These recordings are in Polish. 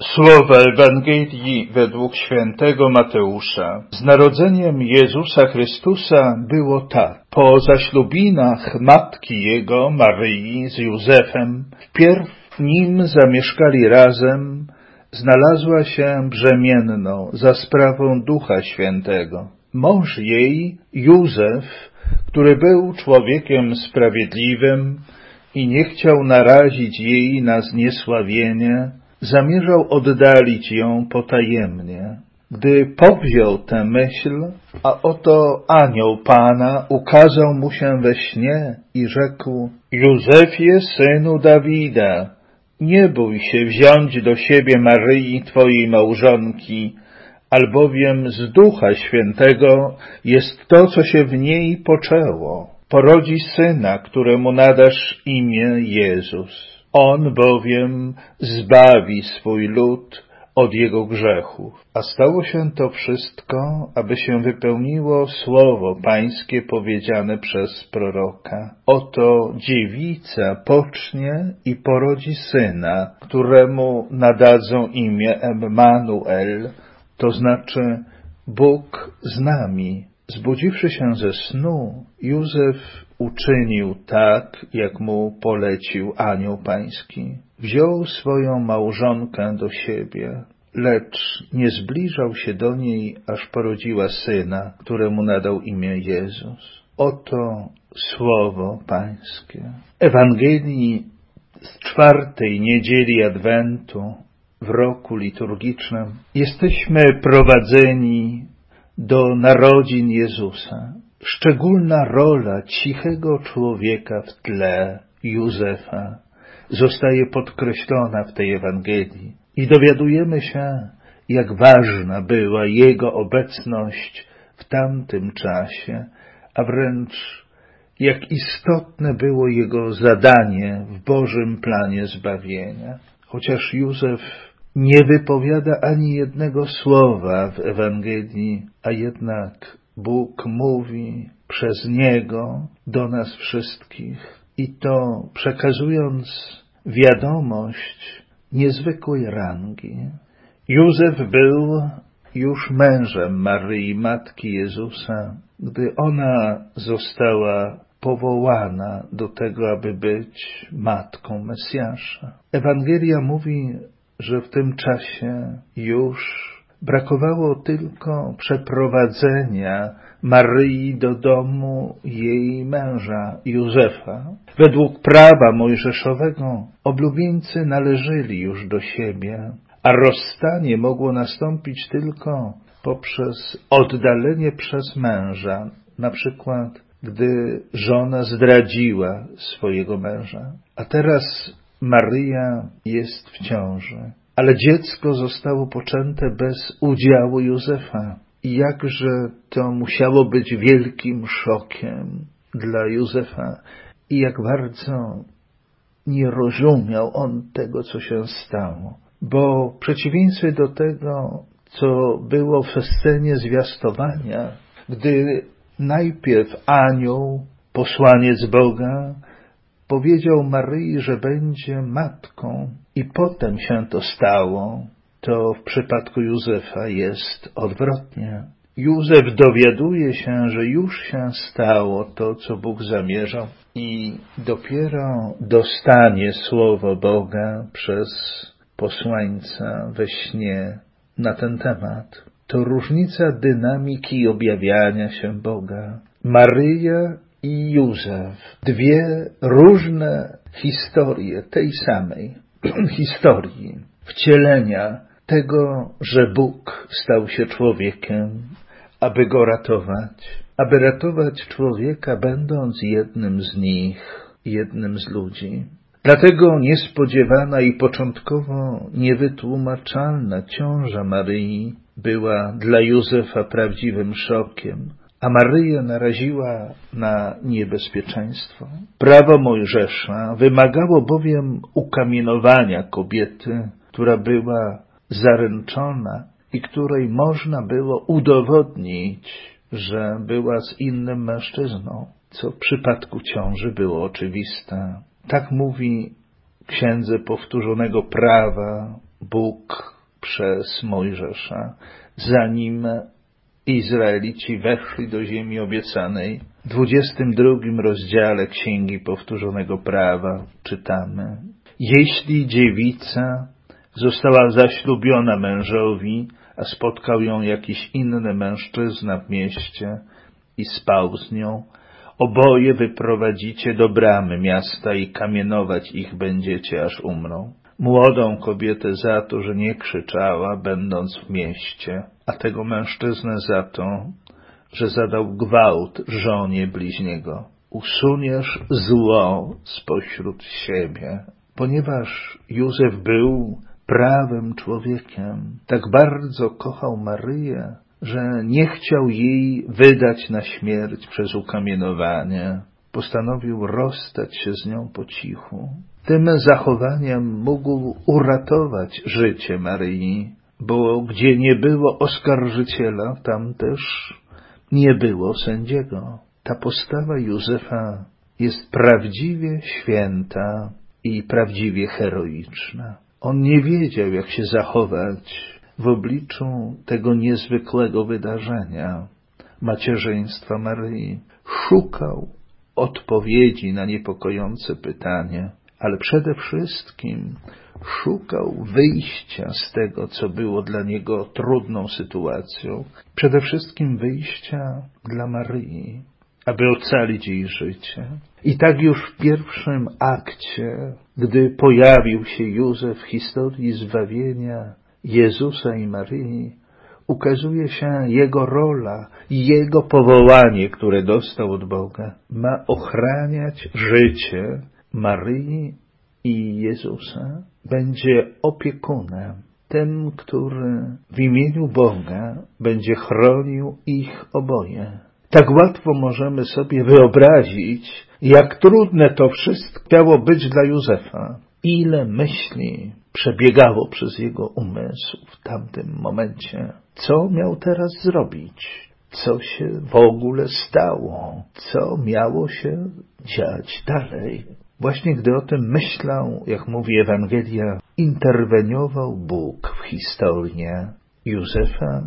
Słowa Ewangelii według świętego Mateusza. Z narodzeniem Jezusa Chrystusa było tak. Po zaślubinach matki Jego, Maryi, z Józefem, wpierw nim zamieszkali razem, znalazła się brzemienną za sprawą Ducha Świętego. Mąż jej, Józef, który był człowiekiem sprawiedliwym i nie chciał narazić jej na zniesławienie, zamierzał oddalić ją potajemnie. Gdy powziął tę myśl, a oto anioł Pana ukazał mu się we śnie i rzekł: Józefie, synu Dawida, nie bój się wziąć do siebie Maryi, twojej małżonki, albowiem z Ducha Świętego jest to, co się w niej poczęło. Porodzi syna, któremu nadasz imię Jezus. On bowiem zbawi swój lud od jego grzechów. A stało się to wszystko, aby się wypełniło słowo Pańskie powiedziane przez proroka. Oto dziewica pocznie i porodzi syna, któremu nadadzą imię Emmanuel, to znaczy Bóg z nami. Zbudziwszy się ze snu, Józef uczynił tak, jak mu polecił anioł pański. Wziął swoją małżonkę do siebie, lecz nie zbliżał się do niej, aż porodziła syna, któremu nadał imię Jezus. Oto słowo pańskie. Ewangelii z 4. niedzieli Adwentu w roku liturgicznym jesteśmy prowadzeni do narodzin Jezusa. Szczególna rola cichego człowieka w tle, Józefa, zostaje podkreślona w tej Ewangelii i dowiadujemy się, jak ważna była jego obecność w tamtym czasie, a wręcz jak istotne było jego zadanie w Bożym planie zbawienia. Chociaż Józef nie wypowiada ani jednego słowa w Ewangelii, a jednak Bóg mówi przez niego do nas wszystkich i to przekazując wiadomość niezwykłej rangi. Józef był już mężem Maryi, matki Jezusa, gdy ona została powołana do tego, aby być matką Mesjasza. Ewangelia mówi, że w tym czasie już brakowało tylko przeprowadzenia Maryi do domu jej męża Józefa. Według prawa mojżeszowego oblubieńcy należeli już do siebie, a rozstanie mogło nastąpić tylko poprzez oddalenie przez męża, na przykład gdy żona zdradziła swojego męża. A teraz Maryja jest w ciąży, ale dziecko zostało poczęte bez udziału Józefa. I jakże to musiało być wielkim szokiem dla Józefa i jak bardzo nie rozumiał on tego, co się stało. Bo w przeciwieństwie do tego, co było w scenie zwiastowania, gdy najpierw anioł, posłaniec Boga, powiedział Maryi, że będzie matką i potem się to stało, to w przypadku Józefa jest odwrotnie. Józef dowiaduje się, że już się stało to, co Bóg zamierzał i dopiero dostanie słowo Boga przez posłańca we śnie na ten temat. To różnica dynamiki objawiania się Boga. Maryja i Józef, dwie różne historie tej samej historii wcielenia tego, że Bóg stał się człowiekiem, aby go ratować, aby ratować człowieka, będąc jednym z nich, jednym z ludzi. Dlatego niespodziewana i początkowo niewytłumaczalna ciąża Maryi była dla Józefa prawdziwym szokiem, a Maryję naraziła na niebezpieczeństwo. Prawo Mojżesza wymagało bowiem ukamienowania kobiety, która była zaręczona i której można było udowodnić, że była z innym mężczyzną, co w przypadku ciąży było oczywiste. Tak mówi w Księdze Powtórzonego Prawa Bóg przez Mojżesza, zanim Izraelici weszli do ziemi obiecanej. W 22 rozdziale Księgi Powtórzonego Prawa czytamy: jeśli dziewica została zaślubiona mężowi, a spotkał ją jakiś inny mężczyzna w mieście i spał z nią, oboje wyprowadzicie do bramy miasta i kamienować ich będziecie, aż umrą. Młodą kobietę za to, że nie krzyczała, będąc w mieście, a tego mężczyznę za to, że zadał gwałt żonie bliźniego. Usuniesz zło spośród siebie. Ponieważ Józef był prawym człowiekiem, tak bardzo kochał Maryję, że nie chciał jej wydać na śmierć przez ukamienowanie. Postanowił rozstać się z nią po cichu. Tym zachowaniem mógł uratować życie Maryi, bo gdzie nie było oskarżyciela, tam też nie było sędziego. Ta postawa Józefa jest prawdziwie święta i prawdziwie heroiczna. On nie wiedział, jak się zachować w obliczu tego niezwykłego wydarzenia, macierzyństwa Maryi. Szukał odpowiedzi na niepokojące pytanie, ale przede wszystkim szukał wyjścia z tego, co było dla niego trudną sytuacją. Przede wszystkim wyjścia dla Maryi, aby ocalić jej życie. I tak już w pierwszym akcie, gdy pojawił się Józef w historii zbawienia Jezusa i Maryi, ukazuje się jego rola, jego powołanie, które dostał od Boga. Ma ochraniać życie Maryi i Jezusa. Będzie opiekunem, tym, który w imieniu Boga będzie chronił ich oboje. Tak łatwo możemy sobie wyobrazić, jak trudne to wszystko miało być dla Józefa. Ile myśli przebiegało przez jego umysł w tamtym momencie. Co miał teraz zrobić? Co się w ogóle stało? Co miało się dziać dalej? Właśnie gdy o tym myślał, jak mówi Ewangelia, interweniował Bóg w historię Józefa,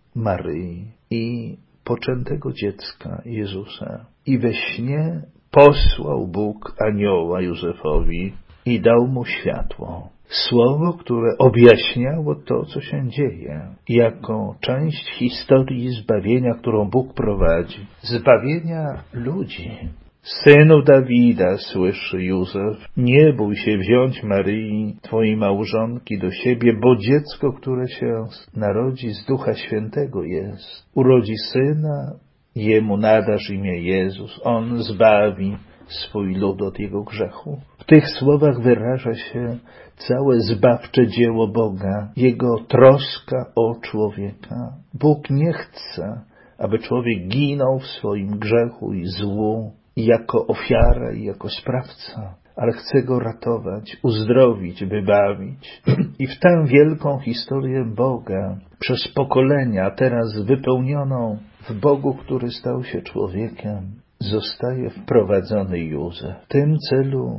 Maryi i poczętego dziecka Jezusa. I we śnie posłał Bóg anioła Józefowi i dał mu światło. Słowo, które objaśniało to, co się dzieje, jako część historii zbawienia, którą Bóg prowadzi. Zbawienia ludzi. Synu Dawida, słyszy Józef, nie bój się wziąć Maryi, twojej małżonki, do siebie, bo dziecko, które się narodzi z Ducha Świętego jest. Urodzi syna, jemu nadasz imię Jezus. On zbawi swój lud od jego grzechu. W tych słowach wyraża się całe zbawcze dzieło Boga, Jego troska o człowieka. Bóg nie chce, aby człowiek ginął w swoim grzechu i złu, i jako ofiara, i jako sprawca, ale chce go ratować, uzdrowić, wybawić. I w tę wielką historię Boga przez pokolenia, teraz wypełnioną w Bogu, który stał się człowiekiem, zostaje wprowadzony Józef. W tym celu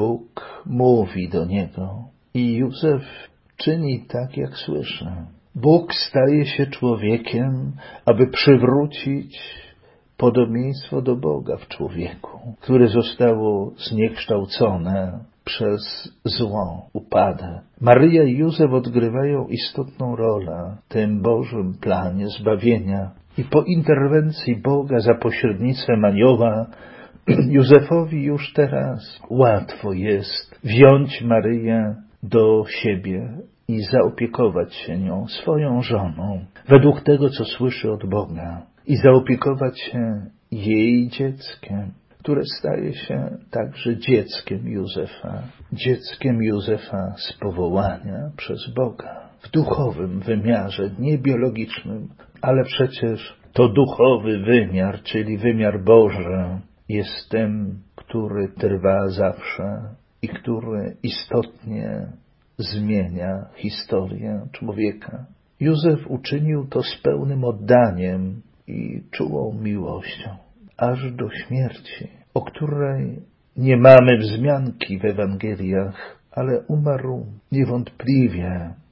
Bóg mówi do niego i Józef czyni tak, jak słyszy. Bóg staje się człowiekiem, aby przywrócić podobieństwo do Boga w człowieku, które zostało zniekształcone przez zło, upadek. Maryja i Józef odgrywają istotną rolę w tym Bożym planie zbawienia i po interwencji Boga za pośrednictwem anioła Józefowi już teraz łatwo jest wziąć Maryję do siebie i zaopiekować się nią, swoją żoną, według tego, co słyszy od Boga, i zaopiekować się jej dzieckiem, które staje się także dzieckiem Józefa z powołania przez Boga. W duchowym wymiarze, nie biologicznym, ale przecież to duchowy wymiar, czyli wymiar Boży, jest tym, który trwa zawsze i który istotnie zmienia historię człowieka. Józef uczynił to z pełnym oddaniem i czułą miłością, aż do śmierci, o której nie mamy wzmianki w Ewangeliach, ale umarł niewątpliwie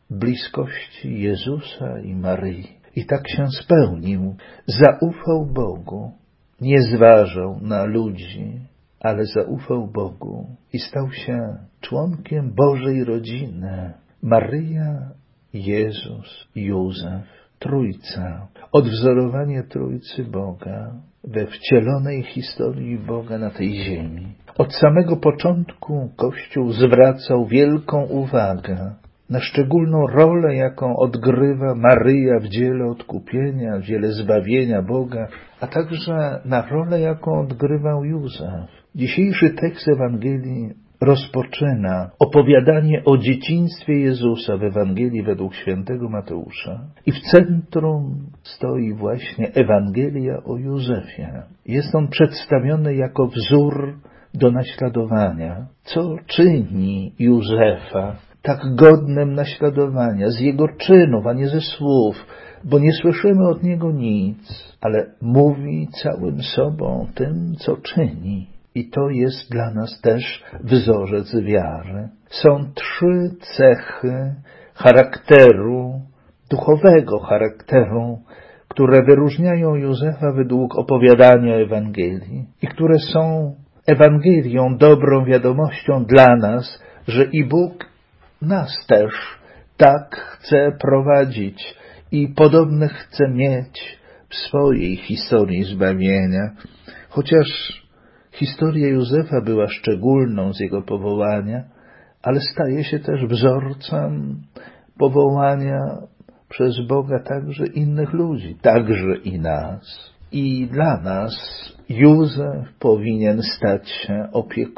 bliskości Jezusa i Maryi. I tak się spełnił. Zaufał Bogu. Nie zważał na ludzi, ale zaufał Bogu i stał się członkiem Bożej rodziny. Maryja, Jezus, Józef, Trójca. Odwzorowanie Trójcy Boga we wcielonej historii Boga na tej ziemi. Od samego początku Kościół zwracał wielką uwagę na szczególną rolę, jaką odgrywa Maryja w dziele odkupienia, w dziele zbawienia Boga, a także na rolę, jaką odgrywał Józef. Dzisiejszy tekst Ewangelii rozpoczyna opowiadanie o dzieciństwie Jezusa w Ewangelii według świętego Mateusza. I w centrum stoi właśnie Ewangelia o Józefie. Jest on przedstawiony jako wzór do naśladowania. Co czyni Józefa tak godnym naśladowania z jego czynów, a nie ze słów, bo nie słyszymy od niego nic, ale mówi całym sobą tym, co czyni. I to jest dla nas też wzorzec wiary. Są 3 cechy charakteru, duchowego charakteru, które wyróżniają Józefa według opowiadania Ewangelii i które są Ewangelią, dobrą wiadomością dla nas, że i Bóg nas też tak chce prowadzić i podobne chce mieć w swojej historii zbawienia. Chociaż historia Józefa była szczególną z jego powołania, ale staje się też wzorcem powołania przez Boga także innych ludzi, także i nas. I dla nas Józef powinien stać się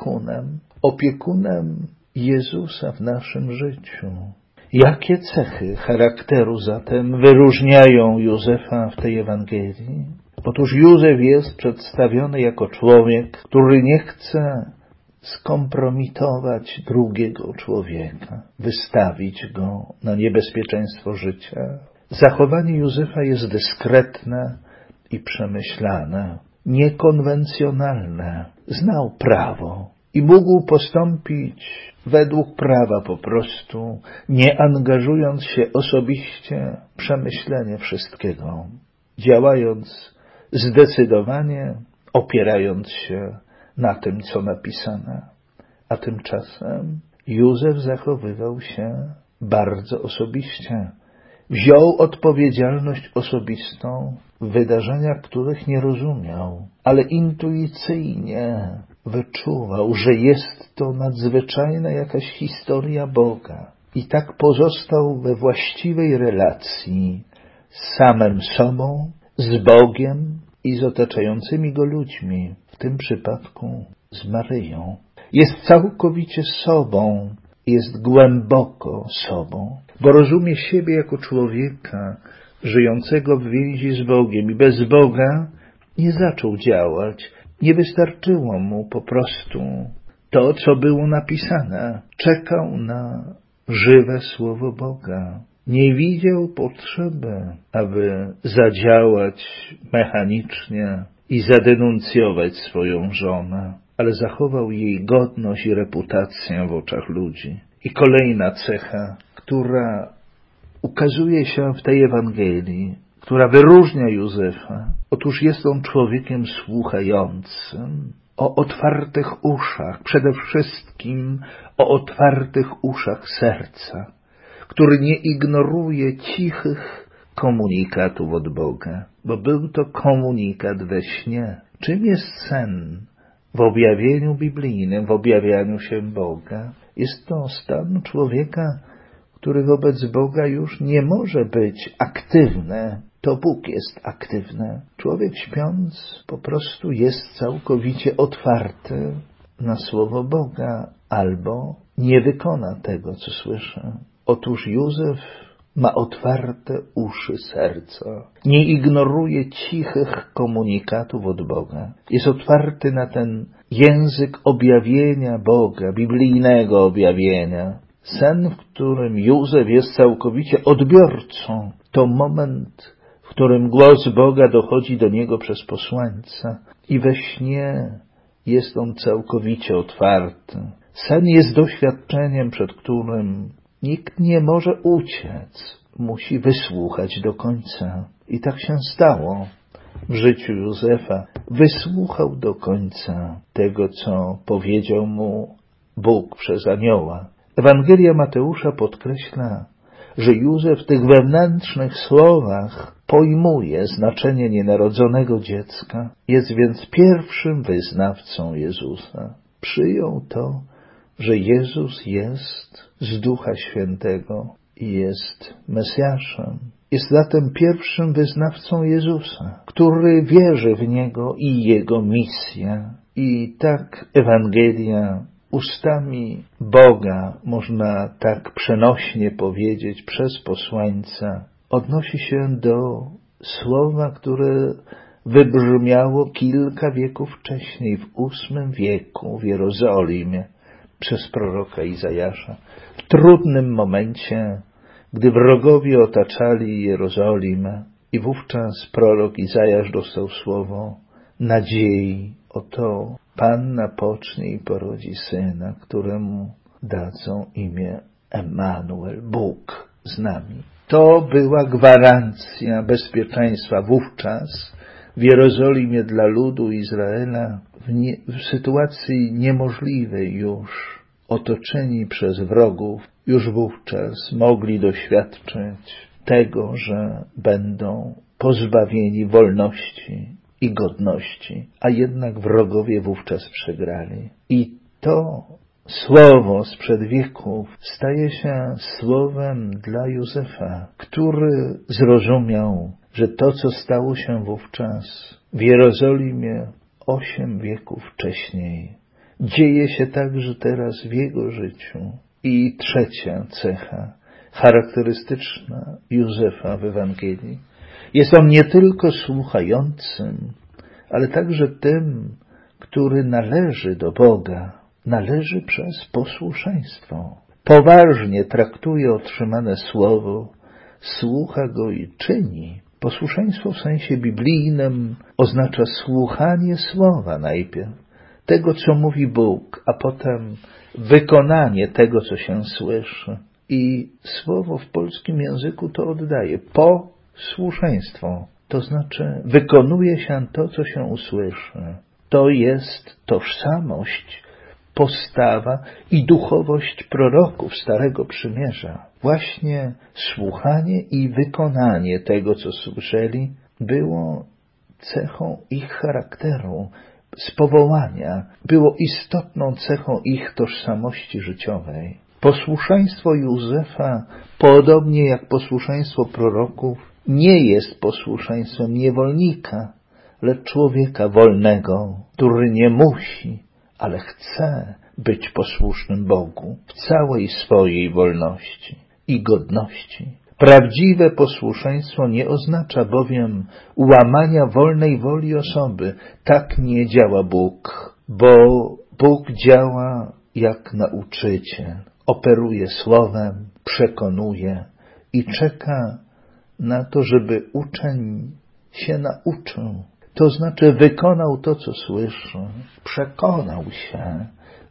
opiekunem Jezusa w naszym życiu. Jakie cechy charakteru zatem wyróżniają Józefa w tej Ewangelii? Otóż Józef jest przedstawiony jako człowiek, który nie chce skompromitować drugiego człowieka, wystawić go na niebezpieczeństwo życia. Zachowanie Józefa jest dyskretne i przemyślane, niekonwencjonalne. Znał prawo i mógł postąpić według prawa po prostu, nie angażując się osobiście w przemyślenie wszystkiego, działając zdecydowanie, opierając się na tym, co napisane. A tymczasem Józef zachowywał się bardzo osobiście. Wziął odpowiedzialność osobistą w wydarzeniach, których nie rozumiał, ale intuicyjnie wyczuwał, że jest to nadzwyczajna jakaś historia Boga. I tak pozostał we właściwej relacji z samym sobą, z Bogiem i z otaczającymi go ludźmi, w tym przypadku z Maryją. Jest całkowicie sobą, jest głęboko sobą, bo rozumie siebie jako człowieka żyjącego w więzi z Bogiem i bez Boga nie zaczął działać. Nie wystarczyło mu po prostu to, co było napisane. Czekał na żywe słowo Boga. Nie widział potrzeby, aby zadziałać mechanicznie i zadenuncjować swoją żonę, ale zachował jej godność i reputację w oczach ludzi. I kolejna cecha, która ukazuje się w tej Ewangelii, która wyróżnia Józefa. Otóż jest on człowiekiem słuchającym, o otwartych uszach, przede wszystkim o otwartych uszach serca, który nie ignoruje cichych komunikatów od Boga, bo był to komunikat we śnie. Czym jest sen? W objawieniu biblijnym, w objawianiu się Boga, jest to stan człowieka, który wobec Boga już nie może być aktywny. To Bóg jest aktywny. Człowiek śpiąc po prostu jest całkowicie otwarty na słowo Boga albo nie wykona tego, co słyszy. Otóż Józef ma otwarte uszy serca. Nie ignoruje cichych komunikatów od Boga. Jest otwarty na ten język objawienia Boga, biblijnego objawienia. Sen, w którym Józef jest całkowicie odbiorcą, to moment, w którym głos Boga dochodzi do niego przez posłańca i we śnie jest on całkowicie otwarty. Sen jest doświadczeniem, przed którym Nikt nie może uciec, musi wysłuchać do końca. I tak się stało w życiu Józefa. Wysłuchał do końca tego, co powiedział mu Bóg przez anioła. Ewangelia Mateusza podkreśla, że Józef w tych wewnętrznych słowach pojmuje znaczenie nienarodzonego dziecka, jest więc pierwszym wyznawcą Jezusa. Przyjął to, że Jezus jest z Ducha Świętego i jest Mesjaszem. Jest zatem pierwszym wyznawcą Jezusa, który wierzy w Niego i Jego misję. I tak Ewangelia ustami Boga, można tak przenośnie powiedzieć, przez posłańca, odnosi się do słowa, które wybrzmiało kilka wieków wcześniej, w VIII wieku w Jerozolimie, przez proroka Izajasza. W trudnym momencie, gdy wrogowie otaczali Jerozolimę, i wówczas prorok Izajasz dostał słowo nadziei. Oto Panna pocznie i porodzi syna, któremu dadzą imię Emmanuel, Bóg z nami. To była gwarancja bezpieczeństwa wówczas w Jerozolimie dla ludu Izraela w sytuacji niemożliwej już, otoczeni przez wrogów, już wówczas mogli doświadczyć tego, że będą pozbawieni wolności i godności, a jednak wrogowie wówczas przegrali. I to słowo sprzed wieków staje się słowem dla Józefa, który zrozumiał, że to, co stało się wówczas w Jerozolimie 8 wieków wcześniej, dzieje się także teraz w jego życiu. I trzecia cecha charakterystyczna Józefa w Ewangelii. Jest on nie tylko słuchającym, ale także tym, który należy do Boga, należy przez posłuszeństwo. Poważnie traktuje otrzymane słowo, słucha go i czyni. Posłuszeństwo w sensie biblijnym oznacza słuchanie słowa najpierw, tego, co mówi Bóg, a potem wykonanie tego, co się słyszy. I słowo w polskim języku to oddaje. Posłuszeństwo, to znaczy wykonuje się to, co się usłyszy. To jest tożsamość, postawa i duchowość proroków Starego Przymierza. Właśnie słuchanie i wykonanie tego, co słyszeli, było cechą ich charakteru, z powołania, było istotną cechą ich tożsamości życiowej. Posłuszeństwo Józefa, podobnie jak posłuszeństwo proroków, nie jest posłuszeństwem niewolnika, lecz człowieka wolnego, który nie musi, ale chce być posłusznym Bogu w całej swojej wolności i godności. Prawdziwe posłuszeństwo nie oznacza bowiem łamania wolnej woli osoby. Tak nie działa Bóg, bo Bóg działa jak nauczyciel. Operuje słowem, przekonuje i czeka na to, żeby uczeń się nauczył. To znaczy wykonał to, co słyszy, przekonał się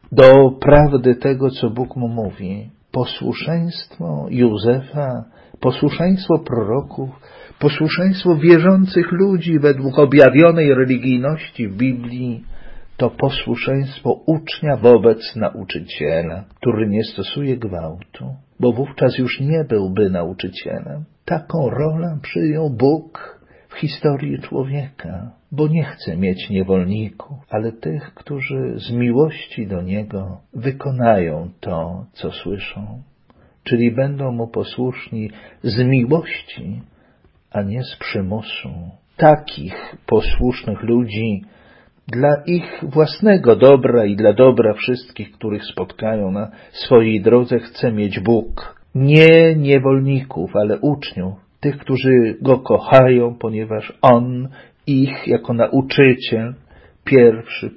do prawdy tego, co Bóg mu mówi. Posłuszeństwo Józefa, posłuszeństwo proroków, posłuszeństwo wierzących ludzi według objawionej religijności w Biblii to posłuszeństwo ucznia wobec nauczyciela, który nie stosuje gwałtu, bo wówczas już nie byłby nauczycielem. Taką rolę przyjął Bóg w historii człowieka, bo nie chce mieć niewolników, ale tych, którzy z miłości do Niego wykonają to, co słyszą, czyli będą Mu posłuszni z miłości, a nie z przymusu. Takich posłusznych ludzi dla ich własnego dobra i dla dobra wszystkich, których spotkają na swojej drodze, chce mieć Bóg. Nie niewolników, ale uczniów, tych, którzy Go kochają, ponieważ On ich jako nauczyciel pierwszy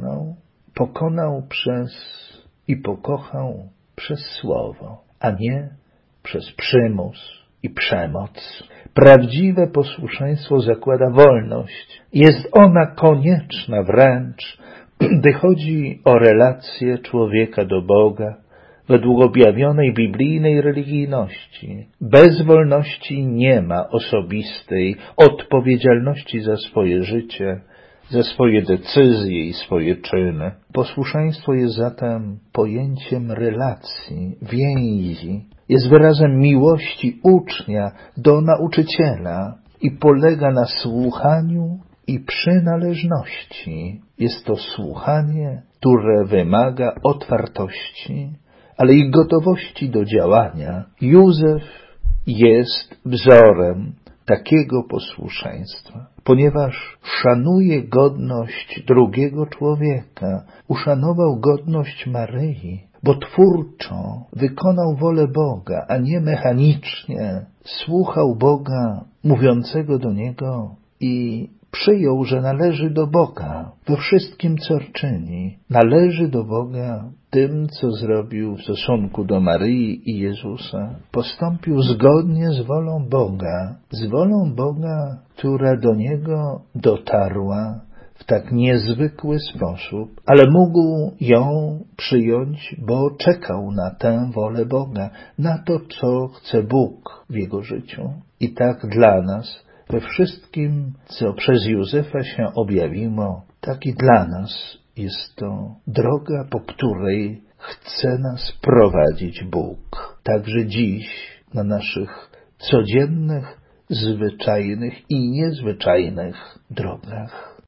pokonał i pokochał przez słowo, a nie przez przymus i przemoc. Prawdziwe posłuszeństwo zakłada wolność. Jest ona konieczna wręcz, gdy chodzi o relację człowieka do Boga, według objawionej biblijnej religijności. Bez wolności nie ma osobistej odpowiedzialności za swoje życie, za swoje decyzje i swoje czyny. Posłuszeństwo jest zatem pojęciem relacji, więzi, jest wyrazem miłości ucznia do nauczyciela i polega na słuchaniu i przynależności. Jest to słuchanie, które wymaga otwartości, ale i gotowości do działania. Józef jest wzorem takiego posłuszeństwa, ponieważ szanuje godność drugiego człowieka, uszanował godność Maryi, bo twórczo wykonał wolę Boga, a nie mechanicznie. Słuchał Boga mówiącego do niego i przyjął, że należy do Boga we wszystkim, co czyni. Należy do Boga tym, co zrobił w stosunku do Maryi i Jezusa. Postąpił zgodnie z wolą Boga, która do niego dotarła w tak niezwykły sposób, ale mógł ją przyjąć, bo czekał na tę wolę Boga, na to, co chce Bóg w jego życiu. I tak dla nas, we wszystkim, co przez Józefa się objawiło, tak i dla nas jest to droga, po której chce nas prowadzić Bóg. Także dziś na naszych codziennych, zwyczajnych i niezwyczajnych drogach.